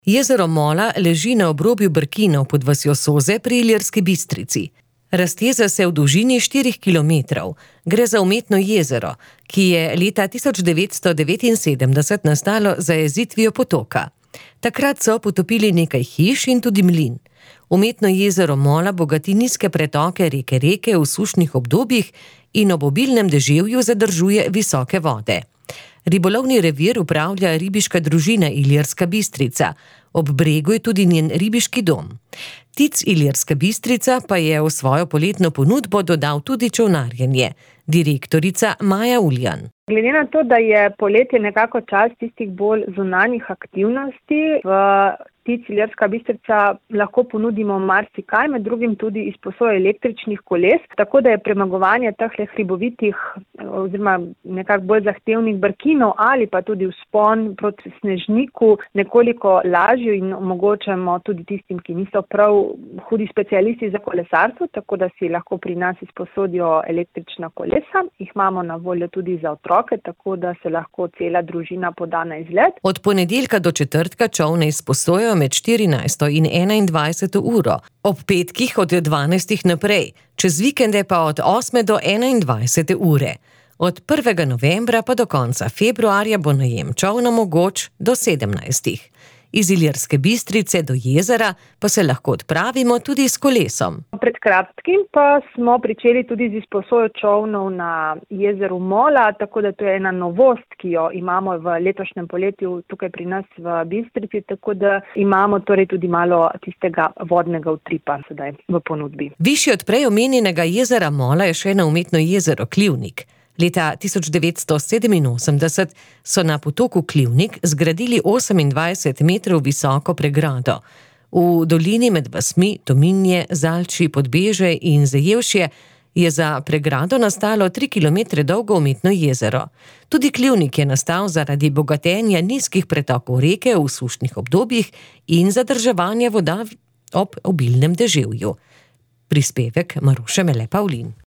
Jezero Mola leži na obrobju Brkinov pod vasjo Soze pri Ilirski Bistrici. Razteza se v dolžini 4 kilometrov. Gre za umetno jezero, ki je leta 1979 nastalo z zajezitvijo potoka. Takrat so potopili nekaj hiš in tudi mlin. Umetno jezero Mola bogati nizke pretoke reke Reke v sušnih obdobjih in ob obilnem deževju zadržuje visoke vode. Ribolovni revir upravlja ribiška družina Ilirska Bistrica. Ob bregu je tudi njen ribiški dom. TIC Ilirska Bistrica pa je v svojo poletno ponudbo dodal tudi čolnarjenje. Direktorica Maja Uljan. Glede na to, da je poletje nekako čas tistih bolj zunanjih aktivnosti, v TIC Ilirska Bistrica lahko ponudimo marsikaj, med drugim tudi izposojo električnih koles, tako da je premagovanje teh hribovitih oziroma nekako bolj zahtevnih brkinov ali pa tudi vzpon proti snežniku nekoliko lažjo in omogočamo tudi tistim, ki niso prav hudi specialisti za kolesarstvo, tako da si lahko pri nas izposodijo električna kolesa. Jih imamo na voljo tudi za otroke, tako da se lahko cela družina poda na izlet. Od ponedeljka do četrtka čolne izposojajo med 14. in 21. uro, ob petkih od 12. naprej, čez vikende pa od 8. do 21. ure. Od 1. novembra pa do konca februarja bo najem čolna mogoč do 17. Iz Ilirske Bistrice do jezera pa se lahko odpravimo tudi s kolesom. Pred kratkim pa smo pričeli tudi z izposojo čolnov na jezeru Mola, tako da to je ena novost, ki jo imamo v letošnjem poletju tukaj pri nas v Bistrici, tako da imamo torej tudi malo tistega vodnega utripa sedaj v ponudbi. Višje od prej omenjenega jezera Mola je še eno umetno jezero Klivnik. Leta 1987 so na potoku Klivnik zgradili 28 metrov visoko pregrado. V dolini med vasmi Tominje, Zalči, Podbežje in Zajevšje je za pregrado nastalo 3 kilometre dolgo umetno jezero. Tudi Klivnik je nastal zaradi bogatenja nizkih pretokov reke v sušnih obdobjih in zadrževanja voda ob obilnem deževju. Prispevek Maruše Mele Pavlin.